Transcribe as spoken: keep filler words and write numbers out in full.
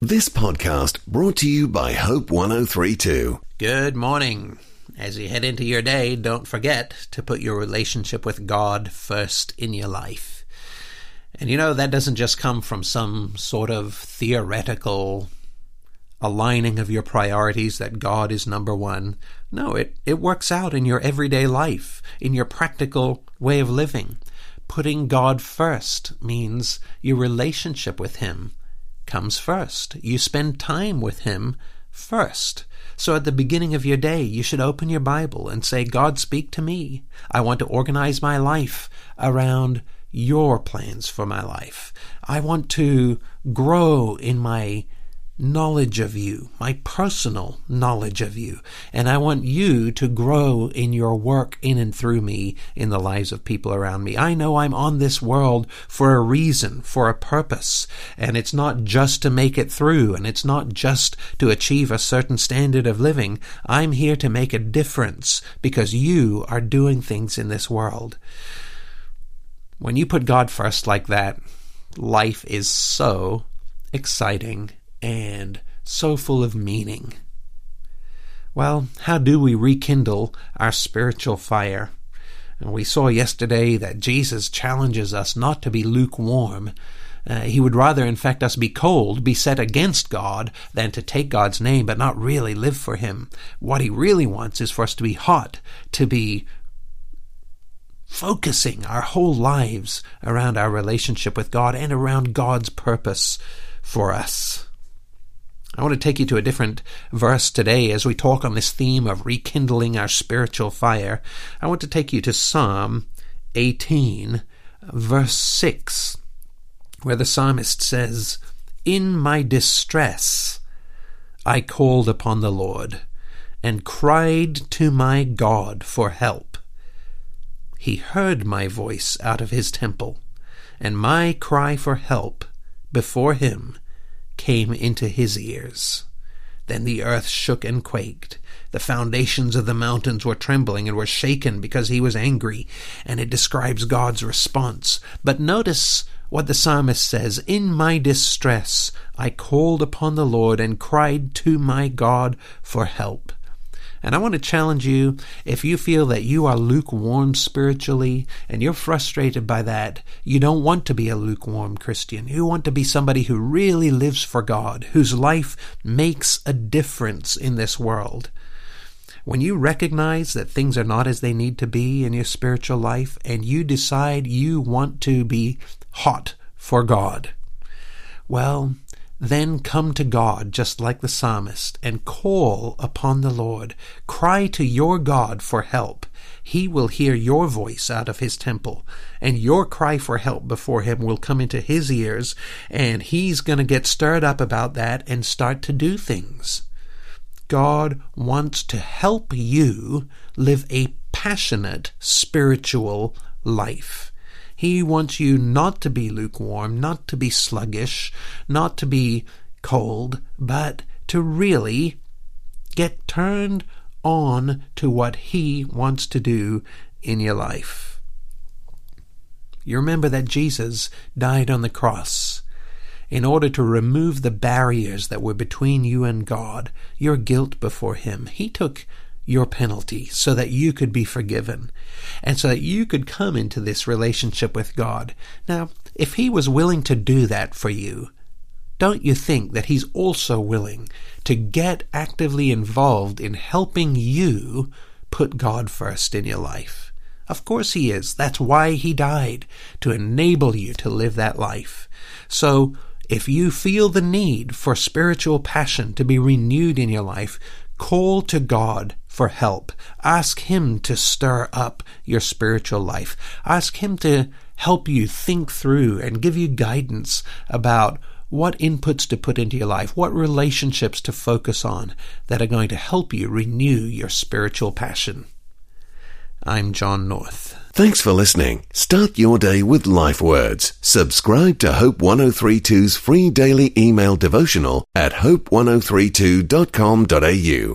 This podcast brought to you by Hope one oh three two. Good morning. As you head into your day, don't forget to put your relationship with God first in your life. And you know, that doesn't just come from some sort of theoretical aligning of your priorities that God is number one. No, it, it works out in your everyday life, in your practical way of living. Putting God first means your relationship with Him comes first. You spend time with Him first. So at the beginning of your day, you should open your Bible and say, God, speak to me. I want to organize my life around your plans for my life. I want to grow in my knowledge of you, my personal knowledge of you. And I want you to grow in your work in and through me in the lives of people around me. I know I'm on this world for a reason, for a purpose. And it's not just to make it through, and it's not just to achieve a certain standard of living. I'm here to make a difference because you are doing things in this world. When you put God first like that, life is so exciting and so full of meaning. Well, how do we rekindle our spiritual fire? And we saw yesterday that Jesus challenges us not to be lukewarm. Uh, he would rather, in fact, us be cold, be set against God, than to take God's name but not really live for Him. What He really wants is for us to be hot, to be focusing our whole lives around our relationship with God and around God's purpose for us. I want to take you to a different verse today as we talk on this theme of rekindling our spiritual fire. I want to take you to Psalm eighteen, verse six, where the psalmist says, "In my distress I called upon the Lord and cried to my God for help. He heard my voice out of His temple, and my cry for help before Him came into His ears. Then the earth shook and quaked. The foundations of the mountains were trembling and were shaken because He was angry." And it describes God's response. But notice what the psalmist says, "In my distress I called upon the Lord and cried to my God for help." And I want to challenge you, if you feel that you are lukewarm spiritually and you're frustrated by that, you don't want to be a lukewarm Christian. You want to be somebody who really lives for God, whose life makes a difference in this world. When you recognize that things are not as they need to be in your spiritual life, and you decide you want to be hot for God, well, then come to God just like the psalmist and call upon the Lord. Cry to your God for help. He will hear your voice out of His temple, and your cry for help before Him will come into His ears, and He's going to get stirred up about that and start to do things. God wants to help you live a passionate spiritual life. He wants you not to be lukewarm, not to be sluggish, not to be cold, but to really get turned on to what He wants to do in your life. You remember that Jesus died on the cross in order to remove the barriers that were between you and God, your guilt before Him. He took your penalty so that you could be forgiven and so that you could come into this relationship with God. Now, if He was willing to do that for you, don't you think that He's also willing to get actively involved in helping you put God first in your life? Of course He is. That's why He died, to enable you to live that life. So if you feel the need for spiritual passion to be renewed in your life, call to God for help. Ask Him to stir up your spiritual life. Ask Him to help you think through and give you guidance about what inputs to put into your life, what relationships to focus on that are going to help you renew your spiritual passion. I'm John North. Thanks for listening. Start your day with Life Words. Subscribe to Hope one oh three two's free daily email devotional at hope one oh three two dot com dot a u.